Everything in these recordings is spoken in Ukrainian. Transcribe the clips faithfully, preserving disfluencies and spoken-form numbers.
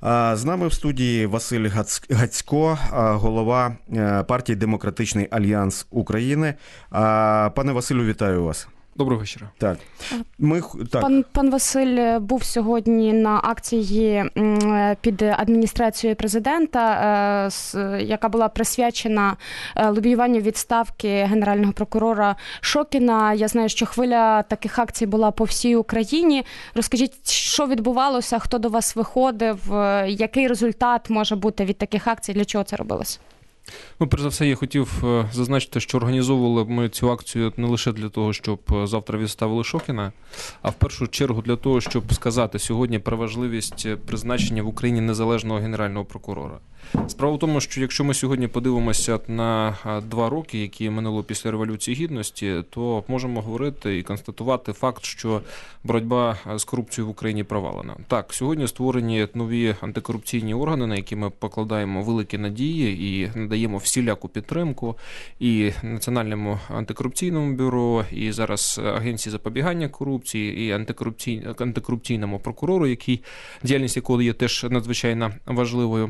З нами в студії Василь Гацько, голова партії «Демократичний альянс України». Пане Василю, вітаю вас. Доброго вечора. Так. Ми, так. Пан, пан Василь був сьогодні на акції під адміністрацією президента, яка була присвячена лобіюванню відставки генерального прокурора Шокіна. Я знаю, що хвиля таких акцій була по всій Україні. Розкажіть, що відбувалося, хто до вас виходив, який результат може бути від таких акцій, для чого це робилося? Ну, перш за все, я хотів зазначити, що організовували ми цю акцію не лише для того, щоб завтра відставили Шокіна, а в першу чергу для того, щоб сказати сьогодні про важливість призначення в Україні незалежного генерального прокурора. Справа в тому, що якщо ми сьогодні подивимося на два роки, які минуло після Революції Гідності, то можемо говорити і констатувати факт, що боротьба з корупцією в Україні провалена. Так, сьогодні створені нові антикорупційні органи, на які ми покладаємо великі надії і надаємо всіляку підтримку і Національному антикорупційному бюро, і зараз Агенції запобігання корупції, і антикорупцій... антикорупційному прокурору, який, діяльність якого є теж надзвичайно важливою.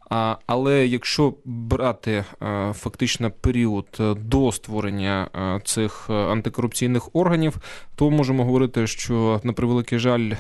Але якщо брати фактично період до створення цих антикорупційних органів, то можемо говорити, що, на превеликий жаль,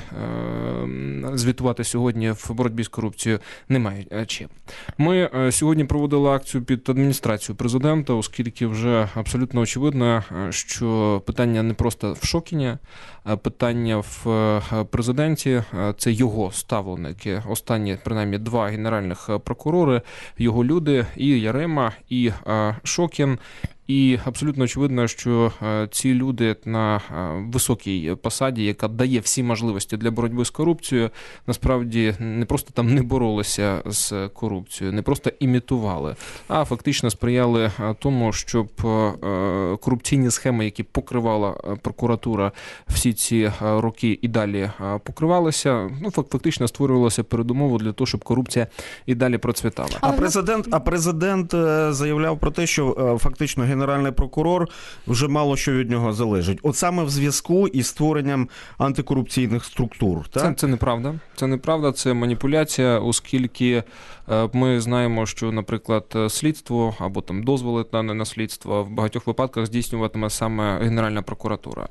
звітувати сьогодні в боротьбі з корупцією немає чим. Ми сьогодні проводили акцію під адміністрацією президента, оскільки вже абсолютно очевидно, що питання не просто в Шокіні, а питання в президенті, це його ставленики, останні, принаймні, два генеральних прокурори, його люди, і Ярема, і Шокін. І абсолютно очевидно, що ці люди на високій посаді, яка дає всі можливості для боротьби з корупцією, насправді не просто там не боролися з корупцією, не просто імітували, а фактично сприяли тому, щоб корупційні схеми, які покривала прокуратура всі ці роки і далі покривалися, ну фактично створювалася передумова для того, щоб корупція і далі процвітала. А президент, а президент заявляв про те, що фактично генеральний прокурор, вже мало що від нього залежить. От саме в зв'язку із створенням антикорупційних структур. Так? Це, це неправда. Це неправда, це маніпуляція, оскільки ми знаємо, що, наприклад, слідство або там дозволи на слідство в багатьох випадках здійснюватиме саме Генеральна прокуратура.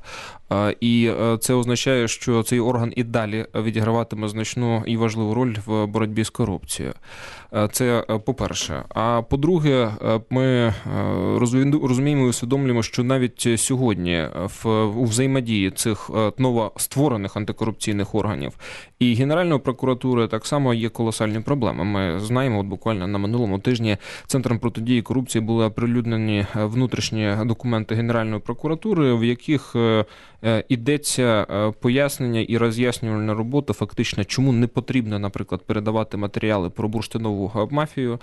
І це означає, що цей орган і далі відіграватиме значну і важливу роль в боротьбі з корупцією. Це по-перше. А по-друге, ми розуміємо і усвідомлюємо, що навіть сьогодні в, у взаємодії цих новостворених антикорупційних органів і Генеральної прокуратури так само є колосальні проблеми. Ми знаємо, от буквально на минулому тижні Центром протидії корупції були оприлюднені внутрішні документи Генеральної прокуратури, в яких ідеться пояснення і роз'яснювальна робота фактично, чому не потрібно, наприклад, передавати матеріали про бурштинову мафію,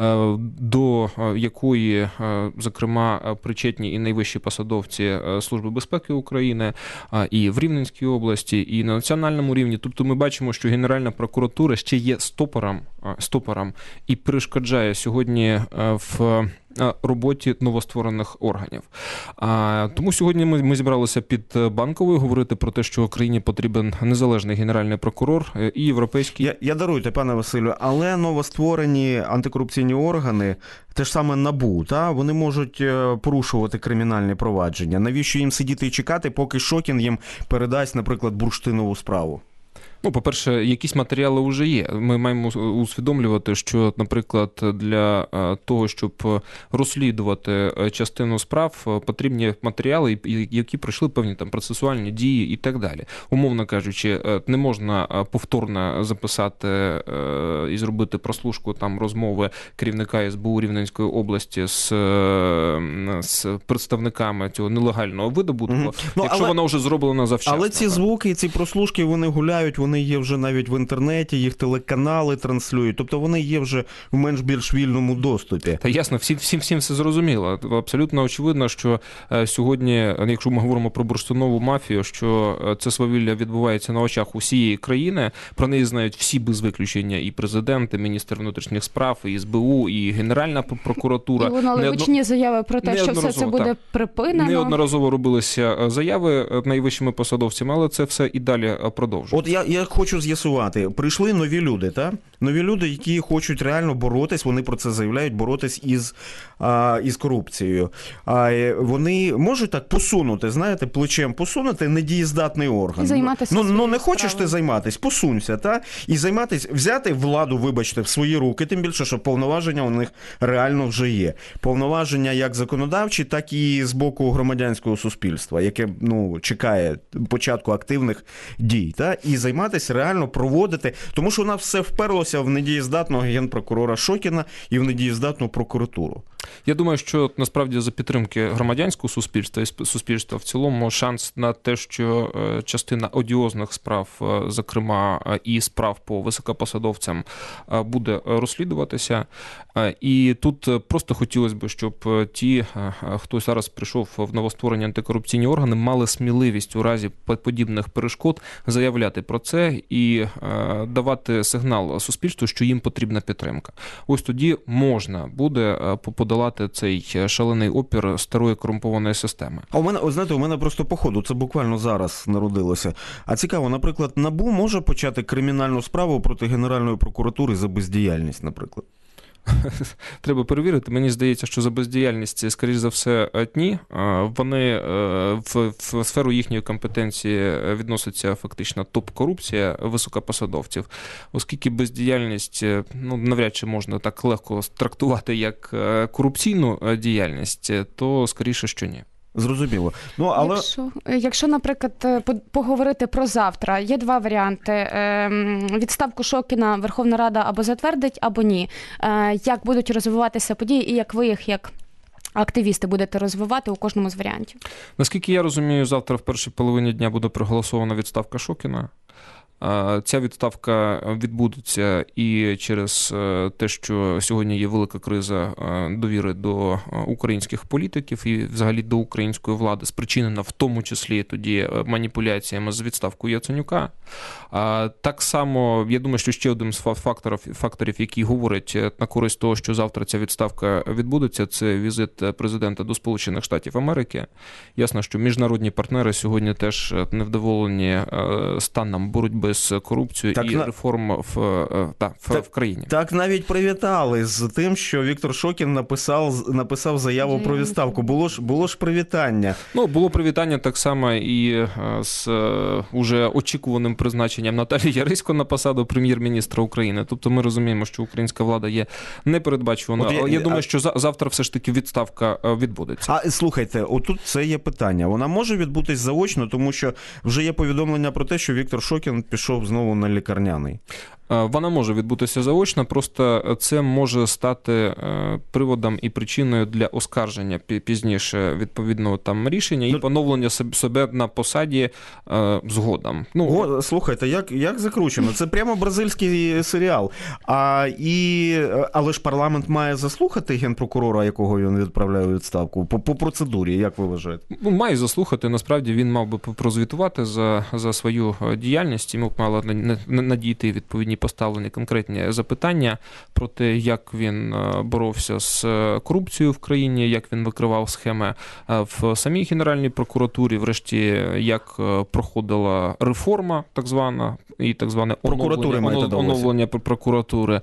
до якої, зокрема, причетні і найвищі посадовці Служби безпеки України, і в Рівненській області, і на національному рівні. Тобто ми бачимо, що Генеральна прокуратура ще є стопором, стопором і перешкоджає сьогодні в роботі новостворених органів. А, тому сьогодні ми, ми зібралися під Банковою говорити про те, що Україні потрібен незалежний генеральний прокурор і європейський. Я, я даруйте, пане Василю, але новостворені антикорупційні органи, те ж саме НАБУ, та, вони можуть порушувати кримінальні провадження. Навіщо їм сидіти і чекати, поки Шокін їм передасть, наприклад, бурштинову справу? Ну, по-перше, якісь матеріали вже є. Ми маємо усвідомлювати, що, наприклад, для того, щоб розслідувати частину справ, потрібні матеріали, які пройшли певні там процесуальні дії і так далі. Умовно кажучи, не можна повторно записати і зробити прослушку там розмови керівника ес бе у Рівненської області з, з представниками цього нелегального видобутку, mm-hmm. ну, якщо але, вона вже зроблена завчасно. Але ці звуки, ці прослушки, вони гуляють, вони є вже навіть в інтернеті, їх телеканали транслюють, тобто вони є вже в менш-більш вільному доступі. Та ясно, всім, всім, всім все зрозуміло. Абсолютно очевидно, що сьогодні, якщо ми говоримо про бурштинову мафію, що це свавілля відбувається на очах усієї країни, про неї знають всі без виключення, і президент, і міністр внутрішніх справ, і ес бе у, і Генеральна прокуратура. І лунали гучні заяви про те, що все це буде припинено. Неодноразово робилися заяви найвищими посадовцями, але це все і далі продовжується. От я, я я хочу з'ясувати. Прийшли нові люди, так? Нові люди, які хочуть реально боротись, вони про це заявляють, боротись із, а, із корупцією. А, вони можуть так посунути, знаєте, плечем посунути недієздатний орган. І займатися ну, ну, не своєю хочеш справою. ти займатися, посунься, та? І займатися, взяти владу, вибачте, в свої руки, тим більше, що повноваження у них реально вже є. Повноваження як законодавчі, так і з боку громадянського суспільства, яке, ну, чекає початку активних дій, та? І займатися реально проводити, тому що у нас все вперлося в недієздатного генпрокурора Шокіна і в недієздатну прокуратуру. Я думаю, що насправді за підтримки громадянського суспільства і суспільства в цілому шанс на те, що частина одіозних справ, зокрема і справ по високопосадовцям, буде розслідуватися. І тут просто хотілося б, щоб ті, хто зараз прийшов в новостворені антикорупційні органи, мали сміливість у разі подібних перешкод заявляти про це і давати сигнал суспільству, що їм потрібна підтримка. Ось тоді можна буде подолати цей шалений опір старої корумпованої системи. А у мене, о, знаєте, у мене просто по ходу, це буквально зараз народилося. А цікаво, наприклад, НАБУ може почати кримінальну справу проти Генеральної прокуратури за бездіяльність, наприклад? Треба перевірити. Мені здається, що за бездіяльність, скоріш за все, ні. Вони в, в сферу їхньої компетенції відноситься фактично топ-корупція високопосадовців, оскільки бездіяльність, ну, навряд чи можна так легко трактувати як корупційну діяльність, то скоріше, що ні. Зрозуміло. Ну, але... Якщо, якщо, наприклад, поговорити про завтра, є два варіанти. Відставку Шокіна Верховна Рада або затвердить, або ні. Як будуть розвиватися події і як ви їх, як активісти, будете розвивати у кожному з варіантів? Наскільки я розумію, завтра в першій половині дня буде проголосована відставка Шокіна. Ця відставка відбудеться і через те, що сьогодні є велика криза довіри до українських політиків і взагалі до української влади, спричинена в тому числі тоді маніпуляціями з відставкою Яценюка. Так само, я думаю, що ще один з факторів, факторів, який говорить на користь того, що завтра ця відставка відбудеться, це візит президента до Сполучених Штатів Америки. Ясно, що міжнародні партнери сьогодні теж невдоволені станом боротьби з корупцією так, і на... реформ в, та, в, так, в країні. Так навіть привітали з тим, що Віктор Шокін написав, написав заяву про відставку. Було ж, було ж привітання. Ну, було привітання так само і з уже очікуваним призначенням Наталії Ярисько на посаду прем'єр-міністра України. Тобто ми розуміємо, що українська влада є непередбачувана. Я, я думаю, а... що завтра все ж таки відставка відбудеться. А слухайте, отут це є питання. Вона може відбутись заочно, тому що вже є повідомлення про те, що Віктор Шокін пішов знову на лікарняний. Вона може відбутися заочно, просто це може стати приводом і причиною для оскарження пізніше відповідного там рішення і ну, поновлення себе на посаді згодом. Ну, О, слухайте, як, як закручено? Це прямо бразильський серіал. А, і, але ж парламент має заслухати генпрокурора, якого він відправляє у відставку, по, по процедурі, як ви вважаєте? Ну, має заслухати, насправді він мав би прозвітувати за, за свою діяльність, йому мало надійти відповідні поставлені конкретні запитання про те, як він боровся з корупцією в країні, як він викривав схеми в самій Генеральній прокуратурі, врешті, як проходила реформа так звана, і так зване оновлення, оновлення прокуратури.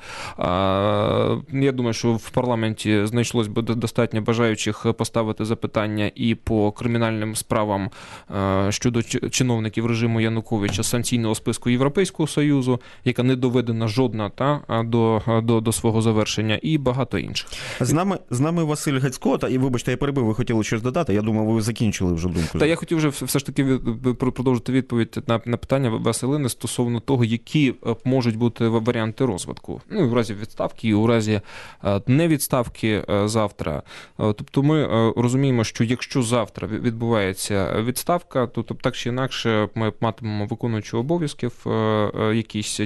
Я думаю, що в парламенті знайшлось би достатньо бажаючих поставити запитання і по кримінальним справам щодо чиновників режиму Януковича, санкційного списку Європейського Союзу, яка не доведена жодна та, до, до, до свого завершення, і багато інших. З нами, з нами Василь Гацько, та, і вибачте, я перебив, ви хотіли щось додати, я думав, ви закінчили вже думку. Та я хотів вже все ж таки продовжити відповідь на, на питання Василини стосовно того, які можуть бути варіанти розвитку. Ну, в разі відставки, і у разі невідставки завтра. Тобто ми розуміємо, що якщо завтра відбувається відставка, то так чи інакше ми матимемо виконуючого обов'язків якийсь час, тому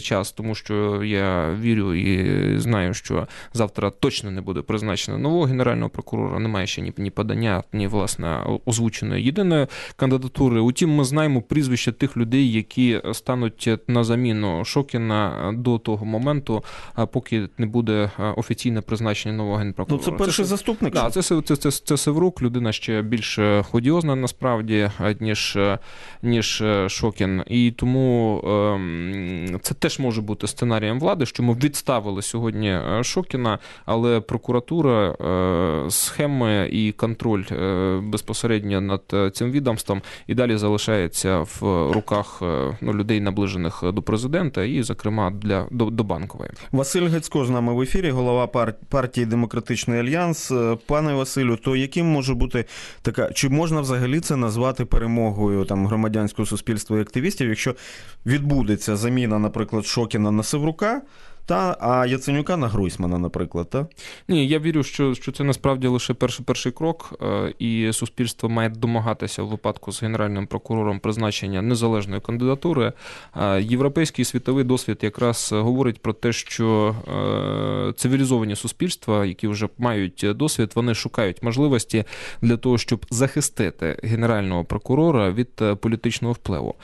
тому що я вірю і знаю, що завтра точно не буде призначено нового генерального прокурора, немає ще ні, ні подання, ні, власне, озвученої єдиної кандидатури. Утім, ми знаємо прізвища тих людей, які стануть на заміну Шокіна до того моменту, поки не буде офіційне призначення нового генпрокурора. Ну, це перший це, заступник? Так, да, це, це, це, це Севрук, людина ще більш одіозна насправді, ніж, ніж Шокін. І тому ем, це теж може бути сценарієм влади, що ми відставили сьогодні Шокіна, але прокуратура, е, схеми і контроль е, безпосередньо над цим відомством і далі залишається в руках ну, людей, наближених до президента і, зокрема, для, до, до Банкової. Василь Гецько з нами в ефірі, голова пар- партії «Демократичний альянс». Пане Василю, то яким може бути така, чи можна взагалі це назвати перемогою там громадянського суспільства і активістів, якщо відбудеться заміна, наприклад, Шокіна на Севрука, та, а Яценюка на Гройсмана, наприклад, так? Ні, я вірю, що, що це насправді лише перший, перший крок, і суспільство має домагатися в випадку з генеральним прокурором призначення незалежної кандидатури. Європейський світовий досвід якраз говорить про те, що цивілізовані суспільства, які вже мають досвід, вони шукають можливості для того, щоб захистити генерального прокурора від політичного впливу.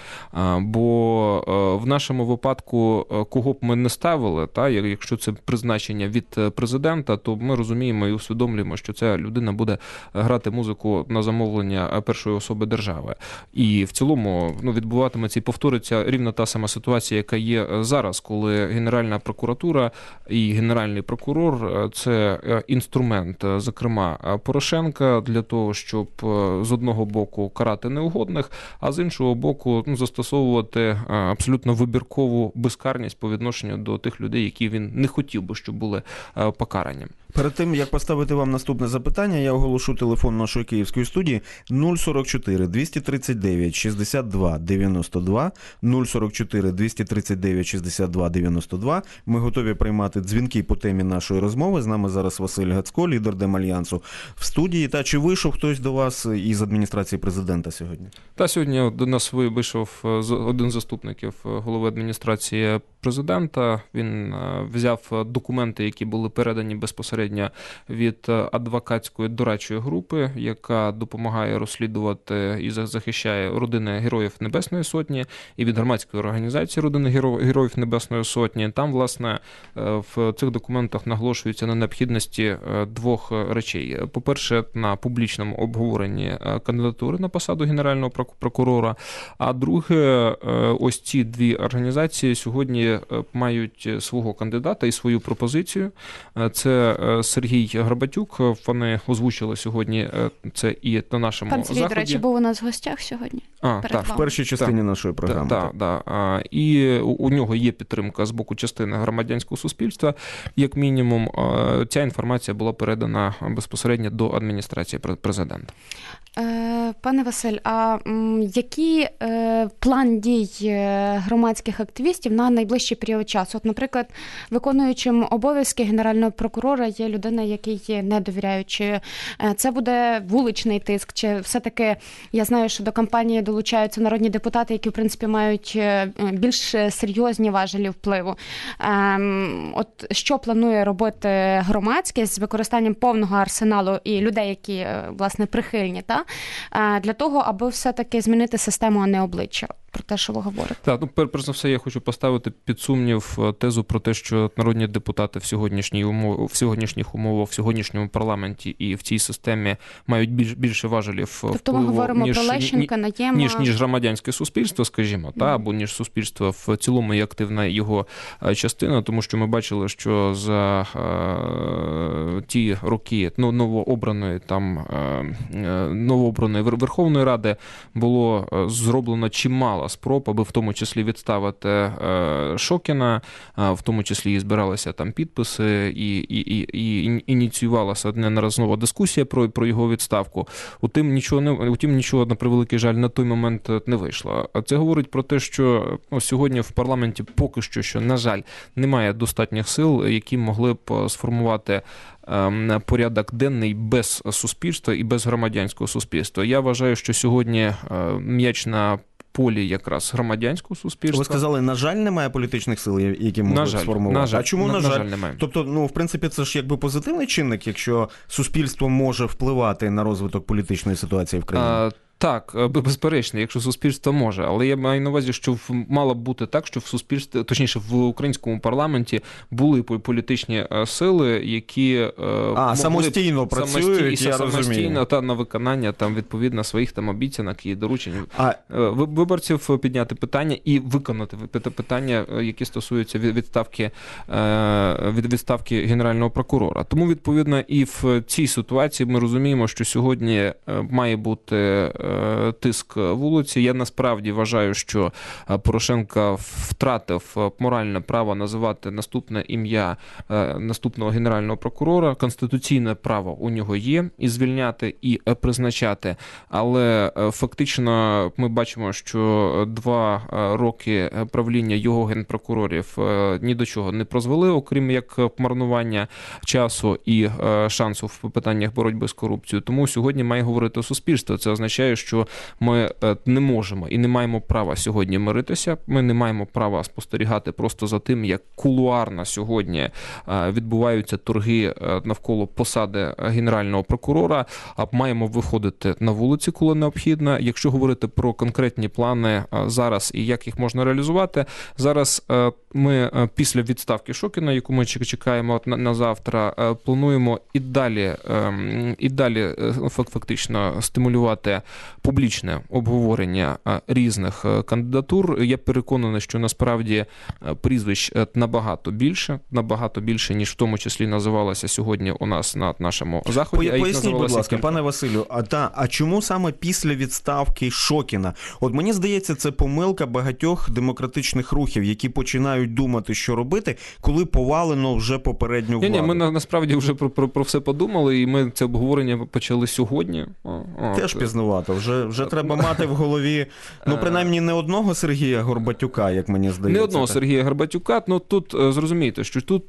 Бо в нашому випадку, кого б ми не ставили, та, якщо це призначення від президента, то ми розуміємо і усвідомлюємо, що ця людина буде грати музику на замовлення першої особи держави. І в цілому ну, відбуватиметься і повториться рівно та сама ситуація, яка є зараз, коли Генеральна прокуратура і Генеральний прокурор – це інструмент, зокрема, Порошенка для того, щоб з одного боку карати неугодних, а з іншого боку ну, застосовувати абсолютно вибіркову безкарність по відношенню до тих людей, які він не хотів би, щоб були покарані. Перед тим, як поставити вам наступне запитання, я оголошу телефон нашої київської студії нуль сорок чотири двісті тридцять дев'ять шістдесят два дев'яносто два, нуль сорок чотири двісті тридцять дев'ять шістдесят два дев'яносто два. Ми готові приймати дзвінки по темі нашої розмови. З нами зараз Василь Гецько, лідер Демальянсу, в студії. Та чи вийшов хтось до вас із адміністрації президента сьогодні? Та сьогодні до нас вийшов один з заступників голови адміністрації президента. Він взяв документи, які були передані безпосередньо від адвокатської дорадчої групи, яка допомагає розслідувати і захищає родини Героїв Небесної Сотні, і від громадської організації родини Героїв Небесної Сотні. Там, власне, в цих документах наголошується на необхідності двох речей. По-перше, на публічному обговоренні кандидатури на посаду Генерального прокурора, а друге, ось ці дві організації сьогодні мають свого кандидата і свою пропозицію. Це Сергій Горбатюк, вони озвучили сьогодні це і на нашому Пан Сергій, заході. до речі, був у нас в гостях сьогодні. А, так, в першій частині так, нашої програми. Так, так, так. так. І у нього є підтримка з боку частини громадянського суспільства. Як мінімум, ця інформація була передана безпосередньо до адміністрації президента. Пане Василь, а який план дій громадських активістів на найближчий період часу? От, наприклад, виконуючим обов'язки генерального прокурора є людина, якій не довіряють. Чи це буде вуличний тиск, чи все-таки я знаю, що до кампанії долучаються народні депутати, які, в принципі, мають більш серйозні важелі впливу. От що планує робити громадськість з використанням повного арсеналу і людей, які, власне, прихильні, та? Для того, аби все-таки змінити систему, а не обличчя? Про те, що ви говорите. Так, ну, перш за все, я хочу поставити під сумнів тезу про те, що народні депутати в сьогоднішній умов, в сьогоднішніх умовах, в сьогоднішньому парламенті і в цій системі мають більш, більше важелів тобто впливу, ми говоримо ніж, про Лещенка, Наєма... ніж, ніж громадянське суспільство, скажімо, mm. та, або ніж суспільство в цілому і активна його частина, тому що ми бачили, що за е, ті роки ну, новообраної там е, новообраної Верховної Ради було зроблено чимало спроб, аби в тому числі відставити Шокіна, в тому числі і збиралися там підписи, і, і, і, і ініціювалася неодноразова дискусія про, про його відставку. Утім, нічого, не, утім, нічого, на превеликий жаль, на той момент не вийшло. А це говорить про те, що ну, сьогодні в парламенті поки що, що, на жаль, немає достатніх сил, які могли б сформувати порядок денний без суспільства і без громадянського суспільства. Я вважаю, що сьогодні м'яч на полі якраз громадянського суспільства. Ви сказали, на жаль, немає політичних сил, які можуть на жаль, сформувати? На жаль, а чому на, на, на жаль? жаль немає? Тобто, ну, в принципі, це ж якби позитивний чинник, якщо суспільство може впливати на розвиток політичної ситуації в країні? А, Так, безперечно, якщо суспільство може, але я маю на увазі, що мало б бути так, що в суспільстві, точніше, в українському парламенті були політичні сили, які а, самостійно працюють, самостійно, я самостійно та на виконання там відповідно своїх там обіцянок і доручень а... виборців підняти питання і виконати питання, які стосуються відставки від відставки Генерального прокурора. Тому відповідно і в цій ситуації ми розуміємо, що сьогодні має бути тиск вулиці. Я насправді вважаю, що Порошенко втратив моральне право називати наступне ім'я наступного генерального прокурора. Конституційне право у нього є і звільняти, і призначати. Але фактично ми бачимо, що два роки правління його генпрокурорів ні до чого не призвели, окрім як марнування часу і шансу в питаннях боротьби з корупцією. Тому сьогодні має говорити суспільство. Це означає, що ми не можемо і не маємо права сьогодні миритися. Ми не маємо права спостерігати просто за тим, як кулуарно сьогодні відбуваються торги навколо посади генерального прокурора, а маємо виходити на вулиці, коли необхідно. Якщо говорити про конкретні плани зараз і як їх можна реалізувати, зараз ми після відставки Шокіна, яку ми чекаємо на завтра, плануємо і далі, і далі фактично стимулювати публічне обговорення різних кандидатур. Я переконаний, що насправді прізвищ набагато більше, набагато більше, ніж в тому числі називалося сьогодні у нас на нашому заході. По, поясніть, будь ласка, кілька. Пане Василю, а, та, а чому саме після відставки Шокіна? От мені здається, це помилка багатьох демократичних рухів, які починають думати, що робити, коли повалено вже попередню владу. Ні, ні, ми на, насправді вже про, про, про все подумали, і ми це обговорення почали сьогодні. Теж пізнувато. Вже, вже треба мати в голові, ну, принаймні, не одного Сергія Горбатюка, як мені здається. Не одного так. Сергія Горбатюка. Ну, тут зрозумійте, що тут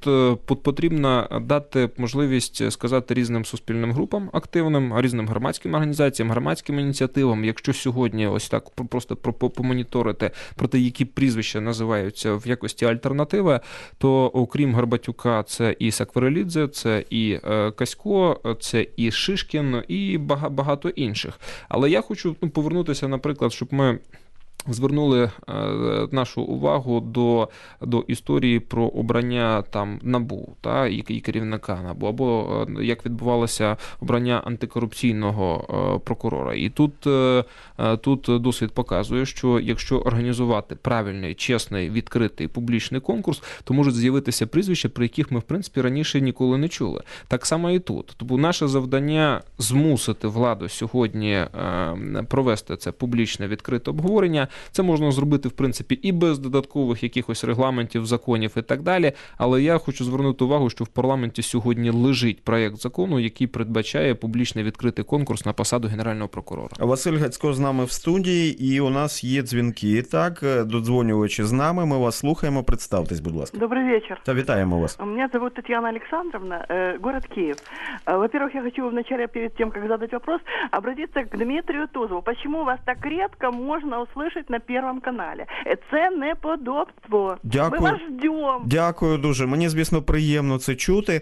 потрібно дати можливість сказати різним суспільним групам активним, різним громадським організаціям, громадським ініціативам. Якщо сьогодні ось так просто помоніторити про те, які прізвища називаються в якості альтернативи, то окрім Горбатюка це і Сакварелідзе, це і Касько, це і Шишкін, і багато інших. Але я хочу ну, повернутися, наприклад, щоб ми звернули е, нашу увагу до, до історії про обрання там НАБУ, та, і, і керівника НАБУ, або е, як відбувалося обрання антикорупційного е, прокурора. І тут, е, тут досвід показує, що якщо організувати правильний, чесний, відкритий, публічний конкурс, то можуть з'явитися прізвища, про яких ми, в принципі, раніше ніколи не чули. Так само і тут. Тобто наше завдання змусити владу сьогодні е, провести це публічне, відкрите обговорення. Це можна зробити, в принципі, і без додаткових якихось регламентів, законів і так далі. Але я хочу звернути увагу, що в парламенті сьогодні лежить проєкт закону, який передбачає публічний відкритий конкурс на посаду Генерального прокурора. Василь Гацько з нами в студії, і у нас є дзвінки. Так, додзвонювачі з нами, ми вас слухаємо. Представтесь, будь ласка. Добрый вечер. Та вітаємо вас. Меня зовут Татьяна Александровна, город Киев. Во-первых, я хочу вначале, перед тем, как задать вопрос, обратиться к Дмитрию Тузову. Почему вас так редко можно услышать на Первом каналі? Це неподобство. Дякую. Ми вас ждемо. Дякую дуже. Мені, звісно, приємно це чути.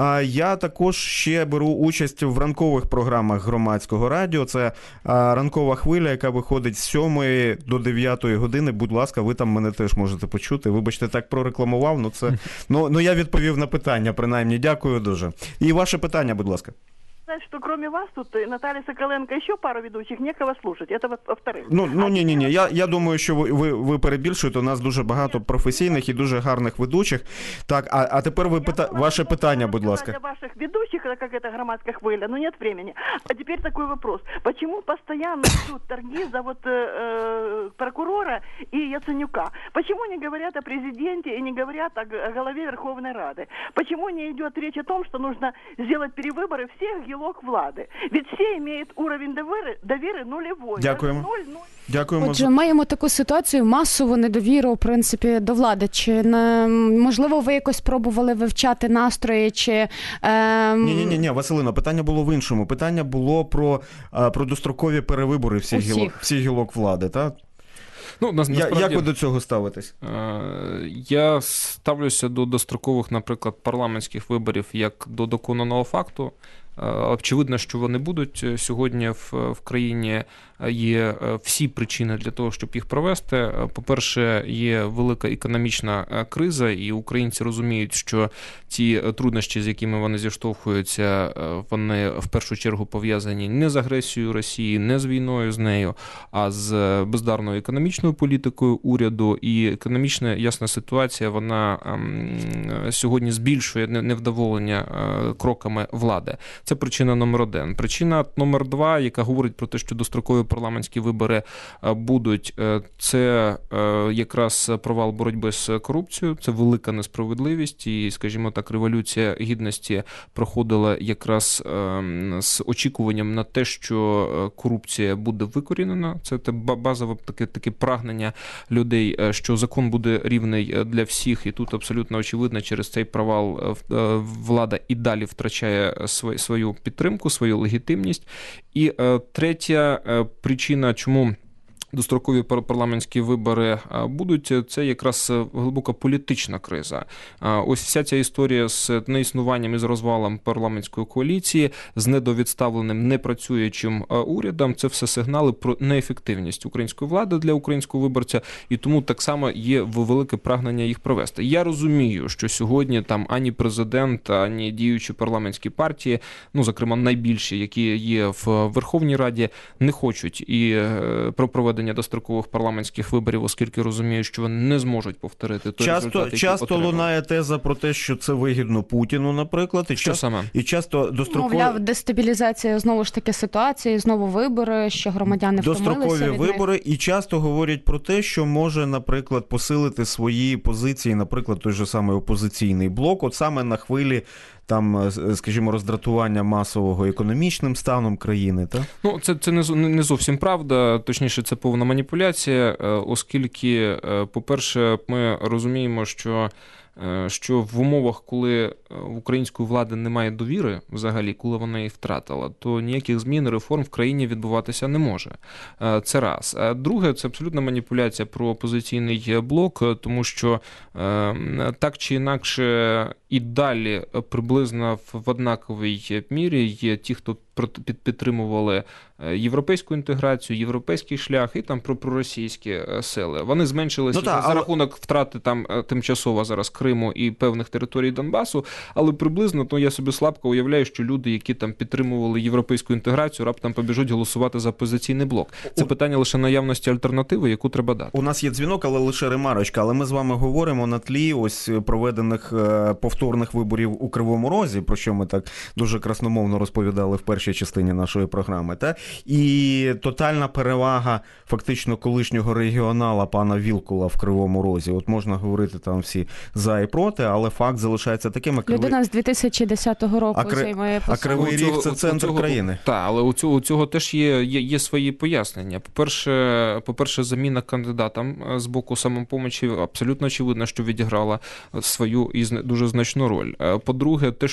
Я також ще беру участь в ранкових програмах Громадського радіо. Це ранкова хвиля, яка виходить з сьомої до дев'ятої години. Будь ласка, ви там мене теж можете почути. Вибачте, так прорекламував, ну це... Ну, ну я відповів на питання, принаймні. Дякую дуже. І ваше питання, будь ласка. Что кроме вас тут Наталья Соколенко еще пару ведущих, некого слушать. Это во-вторых. Ну, ну ні, ні, ні. Я, я думаю, що ви, ви, ви перебільшуєте. У нас дуже багато професійних і дуже гарних ведучих. Так, а, а тепер ви пита... ваше питання, будь ласка. Для ваших ведущих, как это громадская хвиля, но нет времени. А теперь такой вопрос. Почему постоянно идут торги за вот э, прокурора и Яценюка? Почему не говорят о президенте и не говорят о, о голове Верховной Рады? Почему не идет речь о том, что нужно сделать перевыборы всех гілок влади? Ведь всі мають уровень довіри, довіри нульовий. Дякуємо. Нуль, нуль. Дякуємо. Отже, маємо таку ситуацію, масову недовіру, в принципі, до влади. Чи не, можливо, ви якось пробували вивчати настрої, чи... Е... Ні-ні-ні, ні, Василино, питання було в іншому. Питання було про, про дострокові перевибори всіх, Усіх. гілок, всіх гілок влади, так? Ну, нас, Я, насправді, як ви до цього ставитесь? Е, Я ставлюся до дострокових, наприклад, парламентських виборів як до доконаного факту. Е, Очевидно, що вони будуть. Сьогодні в, в країні є всі причини для того, щоб їх провести. По-перше, є велика економічна криза, і українці розуміють, що ті труднощі, з якими вони зіштовхуються, вони в першу чергу пов'язані не з агресією Росії, не з війною з нею, а з бездарною економічною політикою уряду. І економічна, ясна ситуація, вона сьогодні збільшує невдоволення кроками влади. Це причина номер один. Причина номер два, яка говорить про те, що дострокові парламентські вибори будуть, це якраз провал боротьби з корупцією, це велика несправедливість і, скажімо так, революція гідності проходила якраз з очікуванням на те, що корупція буде викорінена. Це базове таке, таке прагнення людей, що закон буде рівний для всіх, і тут абсолютно очевидно, через цей провал влада і далі втрачає свою підтримку, свою легітимність. І третя причина, чому дострокові парламентські вибори будуть, це якраз глибока політична криза. Ось вся ця історія з неіснуванням і з розвалом парламентської коаліції, з недовідставленим, непрацюючим урядом, це все сигнали про неефективність української влади для українського виборця, і тому так само є велике прагнення їх провести. Я розумію, що сьогодні там ані президент, ані діючі парламентські партії, ну, зокрема, найбільші, які є в Верховній Раді, не хочуть і про проведення дострокових парламентських виборів, оскільки розуміють, що вони не зможуть повторити той часто, результат, який часто отримали. лунає теза про те, що це вигідно Путіну, наприклад. І що часто, саме? І часто дострокові... Мовляв, дестабілізація знову ж таки ситуації, знову вибори, що громадяни втомилися Дострокові від вибори, них. І часто говорять про те, що може, наприклад, посилити свої позиції, наприклад, той же самий опозиційний блок, от саме на хвилі там, скажімо, роздратування масового економічним станом країни, так? Ну, це, це не, не зовсім правда, точніше, це повна маніпуляція, оскільки, по-перше, ми розуміємо, що що в умовах, коли в української влади немає довіри взагалі, коли вона її втратила, то ніяких змін, реформ в країні відбуватися не може. Це раз. А друге, це абсолютна маніпуляція про опозиційний блок, тому що так чи інакше і далі приблизно в однаковій мірі є ті, хто підтримували європейську інтеграцію, європейський шлях і там про проросійські сили. Вони зменшилися ну, та, за але... рахунок втрати там тимчасово зараз Криму і певних територій Донбасу, але приблизно, то я собі слабко уявляю, що люди, які там підтримували європейську інтеграцію, раптом побіжуть голосувати за опозиційний блок. Це У... питання лише наявності альтернативи, яку треба дати. У нас є дзвінок, але лише ремарочка, але ми з вами говоримо на тлі ось проведених повторних виборів у Кривому Розі, про що ми так дуже красномовно розповідали в першій частині нашої програми, та? І тотальна перевага фактично колишнього регіонала пана Вілкула в Кривому Розі. От можна говорити там всі за і проти, але факт залишається таким. Кривий... Людина з дві тисячі десятого року а, займає посаду. А Кривий Ріг – це центр цього, країни. Так, але у цього, у цього теж є, є, є свої пояснення. По-перше, по-перше, заміна кандидатам з боку Самопомочі абсолютно очевидно, що відіграла свою і дуже значну роль. По-друге, те,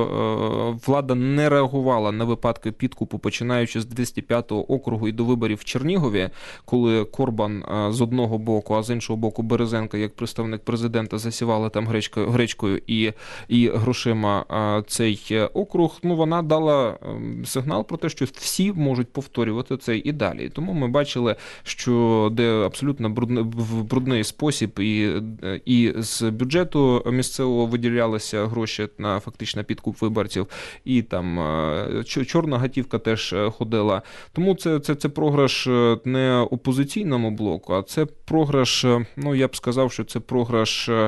що влада не реагувала на випадки підкупу, починаючи з двісті п'ятого округу і до виборів в Чернігові, коли Корбан з одного боку, а з іншого боку Березенко, як представник президента, засівали там гречкою, гречкою і, і грошима цей округ, ну, вона дала сигнал про те, що всі можуть повторювати це і далі. Тому ми бачили, що де абсолютно брудний, в брудний спосіб і, і з бюджету місцевого виділялися гроші на фактично підкуп виборців, і там чорна гатівка теж ходила. Тому це, це, це програш не опозиційному блоку, а це програш, ну, я б сказав, що це програш е,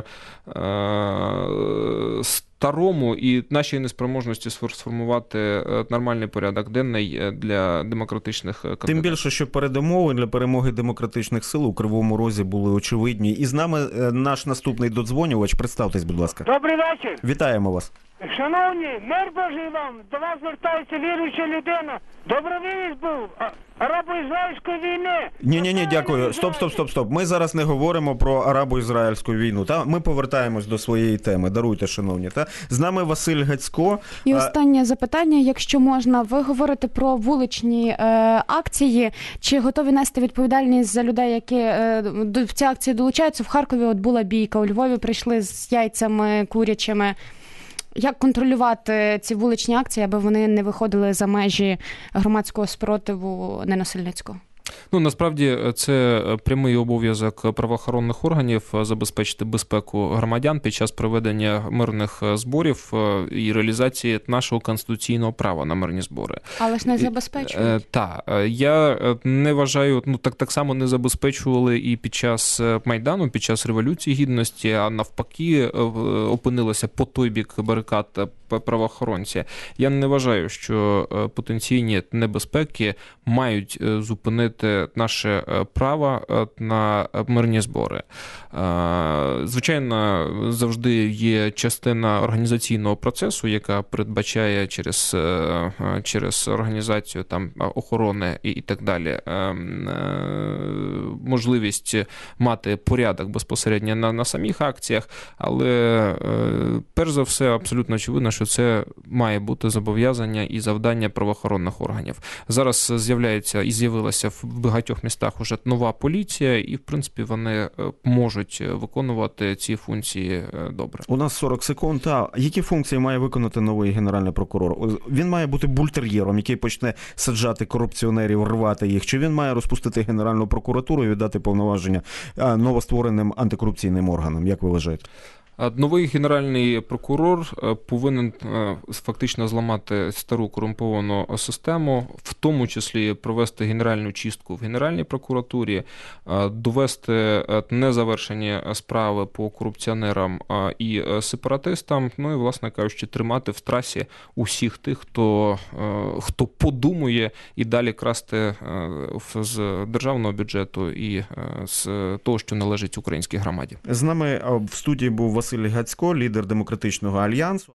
старому і нашій неспроможності сформувати нормальний порядок денний для демократичних кандидатів. Тим більше, що передумови для перемоги демократичних сил у Кривому Розі були очевидні. І з нами наш наступний додзвонювач. Представтесь, будь ласка. Добрий вечір. Вітаємо вас. Шановні, мир Божий вам, до вас звертається віруюча людина. Добровілець був а- арабо-ізраїльської війни. Ні, ні, ні, дякую. Стоп, стоп, стоп, стоп. Ми зараз не говоримо про арабо-ізраїльську війну. Та ми повертаємось до своєї теми. Даруйте, шановні. Та з нами Василь Гацько. І А, останнє запитання, якщо можна, ви говорите про вуличні е, акції. Чи готові нести відповідальність за людей, які е, до в ці акції долучаються? В Харкові от була бійка, у Львові прийшли з яйцями курячими. Як контролювати ці вуличні акції, аби вони не виходили за межі громадського спротиву ненасильницького? Ну, насправді, це прямий обов'язок правоохоронних органів забезпечити безпеку громадян під час проведення мирних зборів і реалізації нашого конституційного права на мирні збори. Але ж не забезпечують. Так, я не вважаю, ну так, так само не забезпечували і під час Майдану, під час Революції Гідності, а навпаки опинилися по той бік барикад правоохоронці. Я не вважаю, що потенційні небезпеки мають зупинити наше право на мирні збори. Звичайно, завжди є частина організаційного процесу, яка передбачає через, через організацію там, охорони і, і так далі можливість мати порядок безпосередньо на, на самих акціях, але перш за все абсолютно очевидно, що це має бути зобов'язання і завдання правоохоронних органів. Зараз з'являється і з'явилася в багатьох містах уже нова поліція, і, в принципі, вони можуть виконувати ці функції добре. У нас сорок секунд. А які функції має виконати новий генеральний прокурор? Він має бути бультер'єром, який почне саджати корупціонерів, рвати їх? Чи він має розпустити Генеральну прокуратуру і віддати повноваження новоствореним антикорупційним органам? Як ви вважаєте? Новий генеральний прокурор повинен фактично зламати стару корумповану систему, в тому числі провести генеральну чистку в Генеральній прокуратурі, довести незавершені справи по корупціонерам і сепаратистам, ну і, власне кажучи, тримати в трасі усіх тих, хто, хто подумує і далі красти з державного бюджету і з того, що належить українській громаді. З нами в студії був Василь Гацько, лідер Демократичного альянсу.